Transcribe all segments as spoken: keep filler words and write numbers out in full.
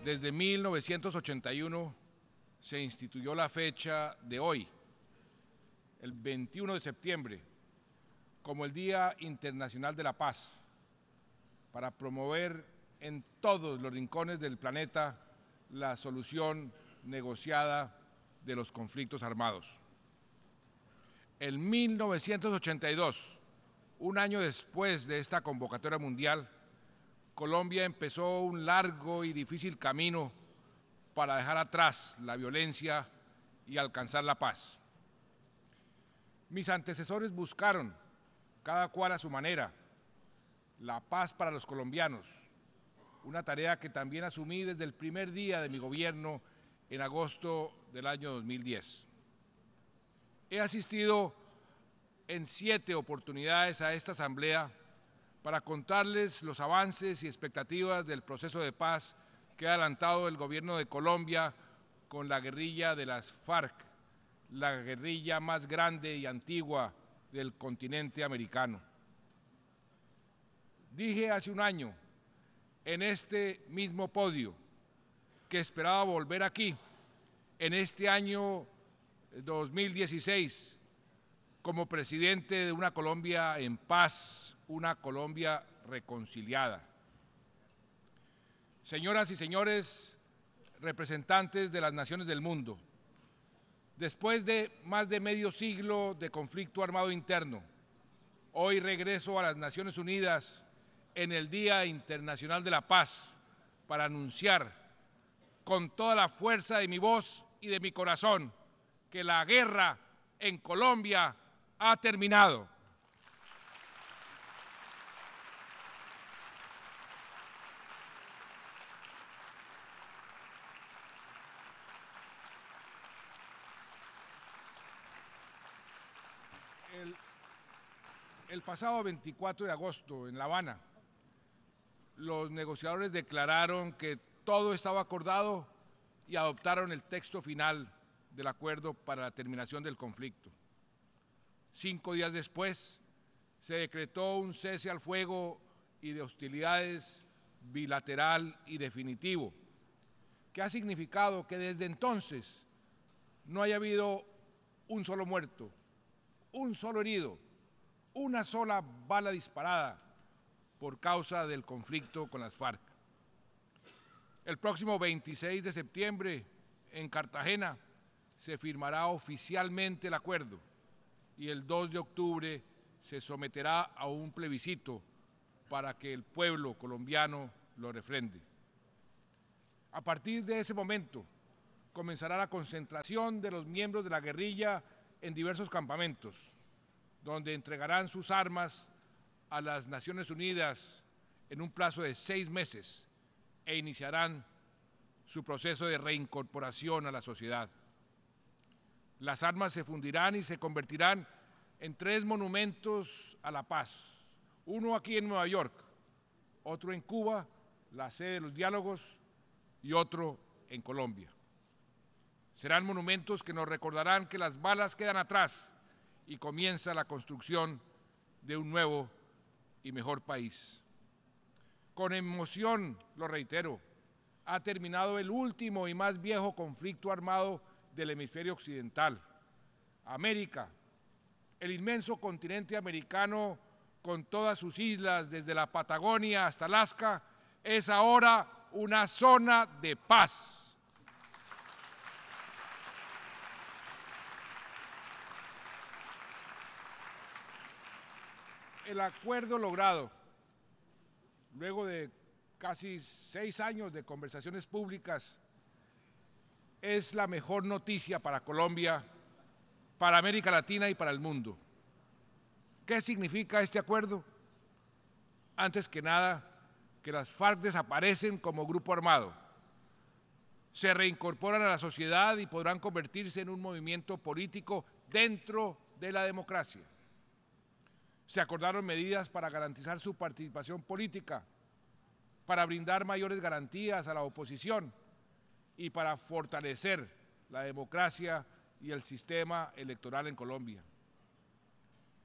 Desde mil novecientos ochenta y uno se instituyó la fecha de hoy, el veintiuno de septiembre, como el Día Internacional de la Paz, para promover en todos los rincones del planeta la solución negociada de los conflictos armados. En mil novecientos ochenta y dos, un año después de esta convocatoria mundial, Colombia empezó un largo y difícil camino para dejar atrás la violencia y alcanzar la paz. Mis antecesores buscaron, cada cual a su manera, la paz para los colombianos, una tarea que también asumí desde el primer día de mi gobierno en agosto del año dos mil diez. He asistido en siete oportunidades a esta asamblea para contarles los avances y expectativas del proceso de paz que ha adelantado el gobierno de Colombia con la guerrilla de las FARC, la guerrilla más grande y antigua del continente americano. Dije hace un año, en este mismo podio, que esperaba volver aquí, en este año dos mil dieciséis, como presidente de una Colombia en paz, una Colombia reconciliada. Señoras y señores representantes de las naciones del mundo, después de más de medio siglo de conflicto armado interno, hoy regreso a las Naciones Unidas en el Día Internacional de la Paz para anunciar con toda la fuerza de mi voz y de mi corazón que la guerra en Colombia ha terminado. El, el pasado veinticuatro de agosto, en La Habana, los negociadores declararon que todo estaba acordado y adoptaron el texto final del acuerdo para la terminación del conflicto. Cinco días después, se decretó un cese al fuego y de hostilidades bilateral y definitivo, que ha significado que desde entonces no haya habido un solo muerto, un solo herido, una sola bala disparada por causa del conflicto con las FARC. El próximo veintiséis de septiembre, en Cartagena, se firmará oficialmente el acuerdo y el dos de octubre se someterá a un plebiscito para que el pueblo colombiano lo refrende. A partir de ese momento, comenzará la concentración de los miembros de la guerrilla en diversos campamentos, donde entregarán sus armas a las Naciones Unidas en un plazo de seis meses e iniciarán su proceso de reincorporación a la sociedad. Las armas se fundirán y se convertirán en tres monumentos a la paz, uno aquí en Nueva York, otro en Cuba, la sede de los diálogos, y otro en Colombia. Serán monumentos que nos recordarán que las balas quedan atrás y comienza la construcción de un nuevo y mejor país. Con emoción, lo reitero, ha terminado el último y más viejo conflicto armado del hemisferio occidental. América, el inmenso continente americano con todas sus islas, desde la Patagonia hasta Alaska, es ahora una zona de paz. El acuerdo logrado, luego de casi seis años de conversaciones públicas, es la mejor noticia para Colombia, para América Latina y para el mundo. ¿Qué significa este acuerdo? Antes que nada, que las FARC desaparecen como grupo armado, se reincorporan a la sociedad y podrán convertirse en un movimiento político dentro de la democracia. Se acordaron medidas para garantizar su participación política, para brindar mayores garantías a la oposición y para fortalecer la democracia y el sistema electoral en Colombia.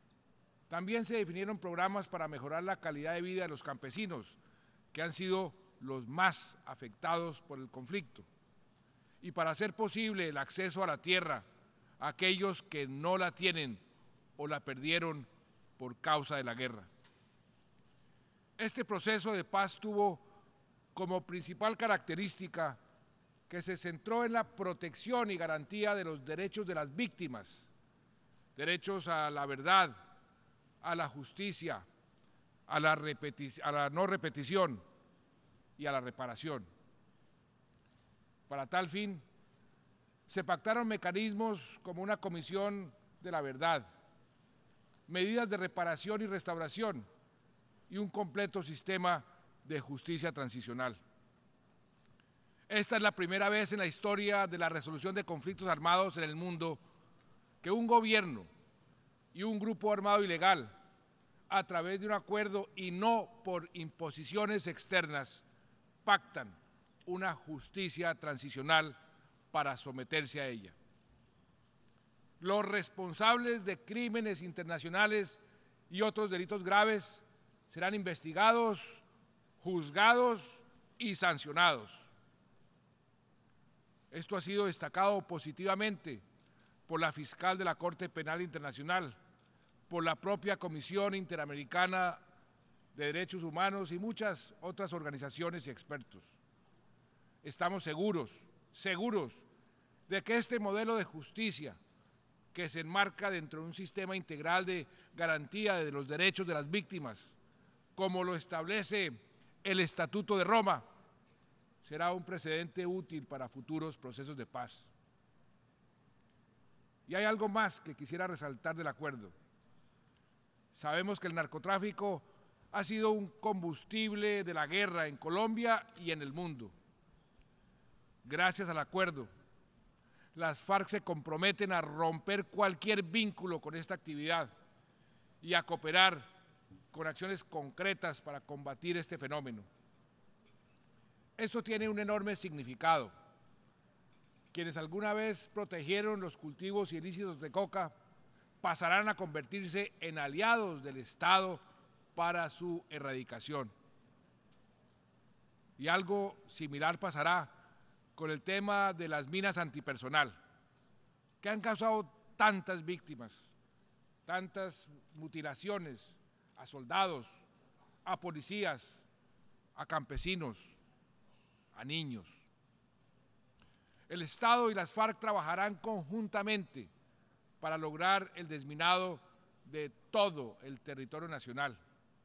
También se definieron programas para mejorar la calidad de vida de los campesinos, que han sido los más afectados por el conflicto y para hacer posible el acceso a la tierra a aquellos que no la tienen o la perdieron por causa de la guerra. Este proceso de paz tuvo como principal característica que se centró en la protección y garantía de los derechos de las víctimas, derechos a la verdad, a la justicia, a la, a la no repetición y a la reparación. Para tal fin, se pactaron mecanismos como una comisión de la verdad, medidas de reparación y restauración y un completo sistema de justicia transicional. Esta es la primera vez en la historia de la resolución de conflictos armados en el mundo que un gobierno y un grupo armado ilegal, a través de un acuerdo y no por imposiciones externas, pactan una justicia transicional para someterse a ella. Los responsables de crímenes internacionales y otros delitos graves serán investigados, juzgados y sancionados. Esto ha sido destacado positivamente por la fiscal de la Corte Penal Internacional, por la propia Comisión Interamericana de Derechos Humanos y muchas otras organizaciones y expertos. Estamos seguros, seguros de que este modelo de justicia, que se enmarca dentro de un sistema integral de garantía de los derechos de las víctimas, como lo establece el Estatuto de Roma, será un precedente útil para futuros procesos de paz. Y hay algo más que quisiera resaltar del acuerdo. Sabemos que el narcotráfico ha sido un combustible de la guerra en Colombia y en el mundo. Gracias al acuerdo, las FARC se comprometen a romper cualquier vínculo con esta actividad y a cooperar con acciones concretas para combatir este fenómeno. Esto tiene un enorme significado. Quienes alguna vez protegieron los cultivos ilícitos de coca pasarán a convertirse en aliados del Estado para su erradicación. Y algo similar pasará con el tema de las minas antipersonal, que han causado tantas víctimas, tantas mutilaciones a soldados, a policías, a campesinos, a niños. El Estado y las FARC trabajarán conjuntamente para lograr el desminado de todo el territorio nacional.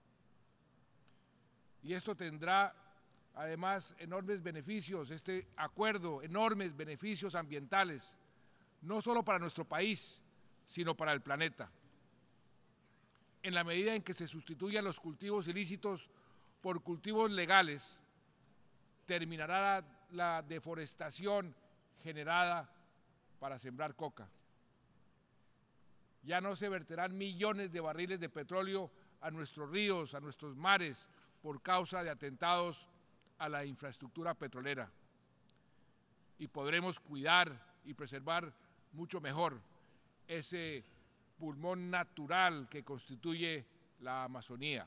Y esto tendrá además enormes beneficios, este acuerdo, enormes beneficios ambientales, no solo para nuestro país, sino para el planeta. En la medida en que se sustituyan los cultivos ilícitos por cultivos legales, terminará la, la deforestación generada para sembrar coca. Ya no se verterán millones de barriles de petróleo a nuestros ríos, a nuestros mares, por causa de atentados a la infraestructura petrolera. Y podremos cuidar y preservar mucho mejor ese pulmón natural que constituye la Amazonía.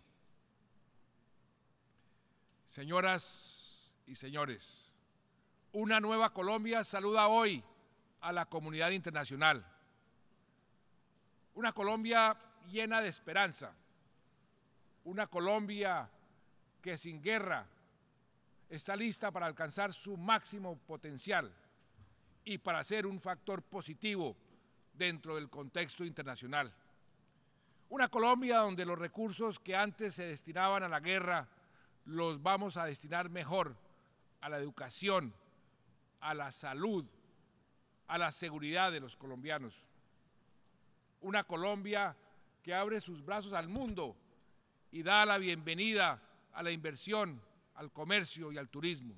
Señoras y señores, una nueva Colombia saluda hoy a la comunidad internacional. Una Colombia llena de esperanza, una Colombia que sin guerra está lista para alcanzar su máximo potencial y para ser un factor positivo dentro del contexto internacional. Una Colombia donde los recursos que antes se destinaban a la guerra los vamos a destinar mejor a la educación, a la salud, a la seguridad de los colombianos. Una Colombia que abre sus brazos al mundo y da la bienvenida a la inversión, al comercio y al turismo.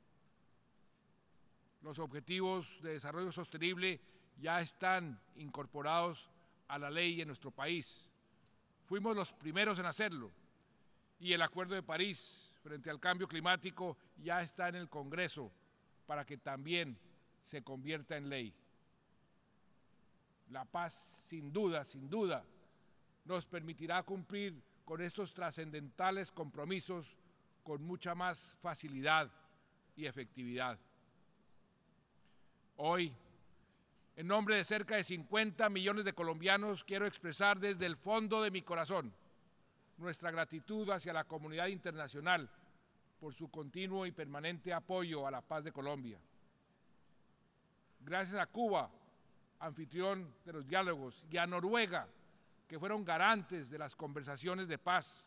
Los objetivos de desarrollo sostenible ya están incorporados a la ley en nuestro país. Fuimos los primeros en hacerlo y el Acuerdo de París frente al cambio climático ya está en el Congreso para que también se convierta en ley. La paz, sin duda, sin duda, nos permitirá cumplir con estos trascendentales compromisos con mucha más facilidad y efectividad. Hoy, en nombre de cerca de cincuenta millones de colombianos, quiero expresar desde el fondo de mi corazón nuestra gratitud hacia la comunidad internacional por su continuo y permanente apoyo a la paz de Colombia. Gracias a Cuba, anfitrión de los diálogos, y a Noruega, que fueron garantes de las conversaciones de paz,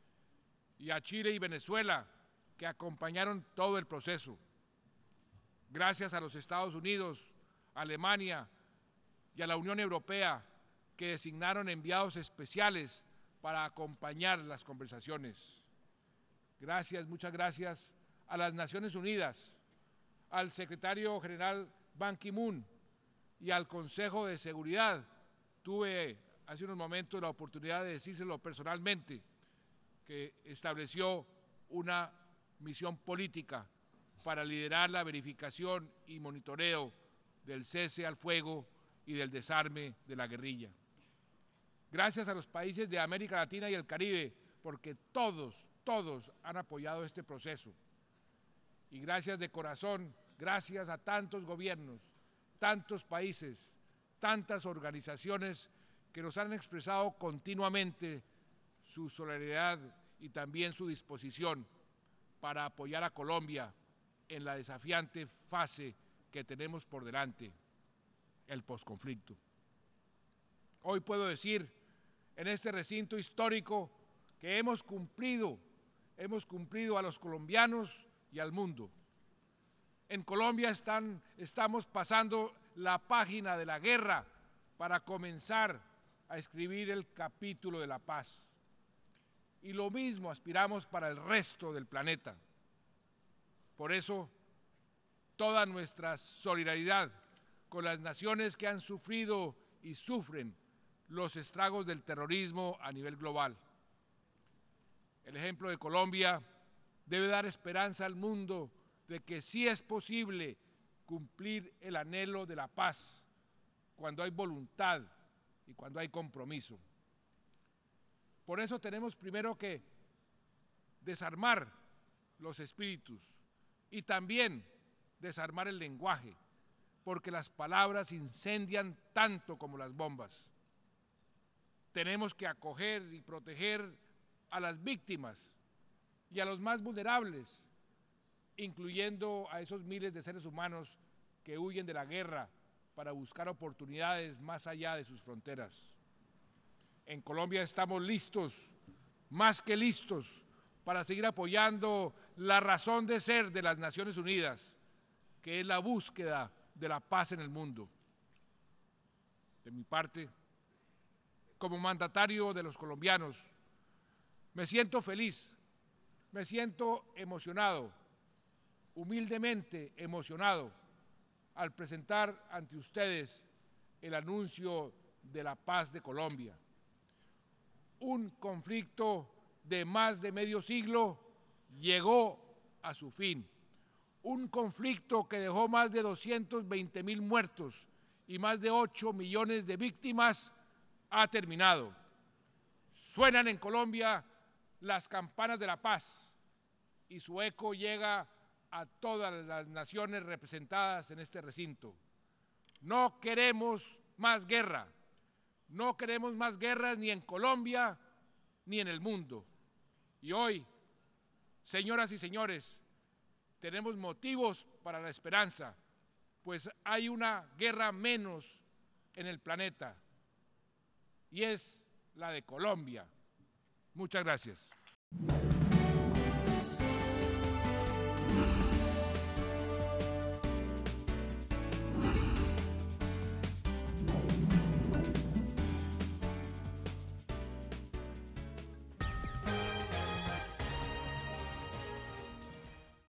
y a Chile y Venezuela, que acompañaron todo el proceso. Gracias a los Estados Unidos, Alemania y a la Unión Europea, que designaron enviados especiales para acompañar las conversaciones. Gracias, muchas gracias a las Naciones Unidas, al secretario general Ban Ki-moon y al Consejo de Seguridad. Tuve hace unos momentos la oportunidad de decírselo personalmente, que estableció una misión política para liderar la verificación y monitoreo del cese al fuego y del desarme de la guerrilla. Gracias a los países de América Latina y el Caribe, porque todos, todos han apoyado este proceso. Y gracias de corazón, gracias a tantos gobiernos, tantos países, tantas organizaciones que nos han expresado continuamente su solidaridad y también su disposición para apoyar a Colombia en la desafiante fase que tenemos por delante, el posconflicto. Hoy puedo decir en este recinto histórico que hemos cumplido, hemos cumplido a los colombianos y al mundo. En Colombia están, estamos pasando la página de la guerra para comenzar a escribir el capítulo de la paz. Y lo mismo aspiramos para el resto del planeta. Por eso, toda nuestra solidaridad con las naciones que han sufrido y sufren los estragos del terrorismo a nivel global. El ejemplo de Colombia debe dar esperanza al mundo de que sí es posible cumplir el anhelo de la paz cuando hay voluntad y cuando hay compromiso. Por eso tenemos primero que desarmar los espíritus y también desarmar el lenguaje, porque las palabras incendian tanto como las bombas. Tenemos que acoger y proteger a las víctimas y a los más vulnerables, incluyendo a esos miles de seres humanos que huyen de la guerra para buscar oportunidades más allá de sus fronteras. En Colombia estamos listos, más que listos, para seguir apoyando la razón de ser de las Naciones Unidas, que es la búsqueda de la paz en el mundo. De mi parte, como mandatario de los colombianos, me siento feliz, me siento emocionado, humildemente emocionado, al presentar ante ustedes el anuncio de la paz de Colombia. Un conflicto de más de medio siglo llegó a su fin. Un conflicto que dejó más de doscientos veinte mil muertos y más de ocho millones de víctimas ha terminado. Suenan en Colombia las campanas de la paz y su eco llega a todas las naciones representadas en este recinto. No queremos más guerra, no queremos más guerras ni en Colombia ni en el mundo. Y hoy, señoras y señores, tenemos motivos para la esperanza, pues hay una guerra menos en el planeta, y es la de Colombia. Muchas gracias.